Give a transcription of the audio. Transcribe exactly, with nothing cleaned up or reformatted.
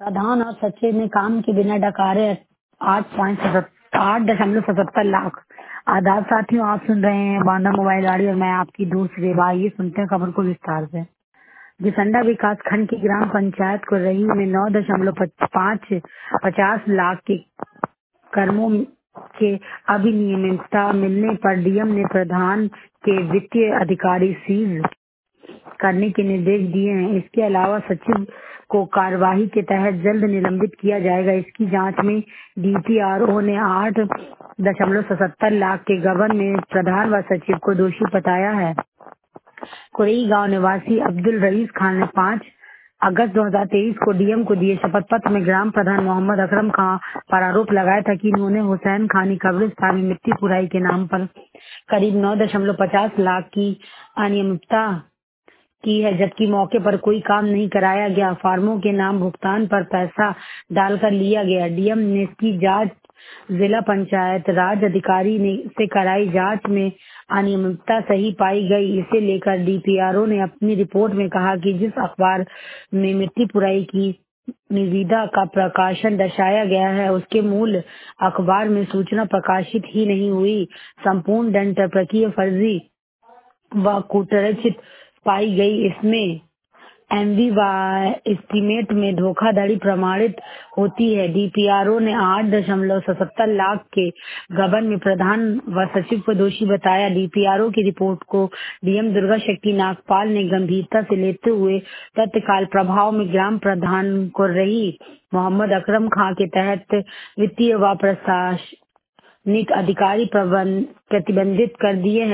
प्रधान और सचिव ने काम के बिना डकारे आठ पॉइंट आठ दशमलव सतहत्तर लाख। आदाब साथियों, आप सुन रहे हैं बांदा मोबाइल गाड़ी और मैं आपकी दोस्त रेबा। ये सुनते हैं खबर को विस्तार से। जिसंडा विकास खंड की ग्राम पंचायत को रही में नौ दशमलव पाँच पचास लाख के कर्मों के अनियमितता मिलने पर डीएम ने प्रधान के वित्तीय अधिकारी सीज करने के निर्देश दिए हैं। इसके अलावा सचिव को कार्यवाही के तहत जल्द निलंबित किया जाएगा। इसकी जांच में डीपीआरओ ने आठ दशमलव सतहत्तर लाख के गबन में प्रधान व सचिव को दोषी बताया है। कुरई गांव निवासी अब्दुल रईस खान ने पाँच अगस्त दो हज़ार तेईस को डीएम को दिए शपथ पत्र में ग्राम प्रधान मोहम्मद अकरम खान पर आरोप लगाया था कि इन्होंने हुसैन खानी कब्रिस्तान में मिट्टी पुराई के नाम पर करीब नौ दशमलव पचास लाख की अनियमितता की है, जबकि मौके पर कोई काम नहीं कराया गया। फार्मों के नाम भुगतान पर पैसा डालकर लिया गया। डीएम ने इसकी जांच जिला पंचायत राज अधिकारी ने से कराई। जांच में अनियमितता सही पाई गई। इसे लेकर डीपीआरओ ने अपनी रिपोर्ट में कहा कि जिस अखबार में मिट्टी पुराई की निविदा का प्रकाशन दर्शाया गया है, उसके मूल अखबार में सूचना प्रकाशित ही नहीं हुई। संपूर्ण दंड प्रक्रिया फर्जी व कूटरचित पाई गई। इसमें एमवी व एस्टीमेट में धोखाधड़ी प्रमाणित होती है। डीपीआरओ ने आठ दशमलव सतहत्तर लाख के गबन में प्रधान व सचिव को दोषी बताया। डीपीआरओ की रिपोर्ट को डीएम दुर्गा शक्ति नागपाल ने गंभीरता से लेते हुए तत्काल प्रभाव में ग्राम प्रधान को रही मोहम्मद अकरम खान के तहत वित्तीय व प्रशासनिक अधिकारी प्रतिबंधित कर दिए हैं।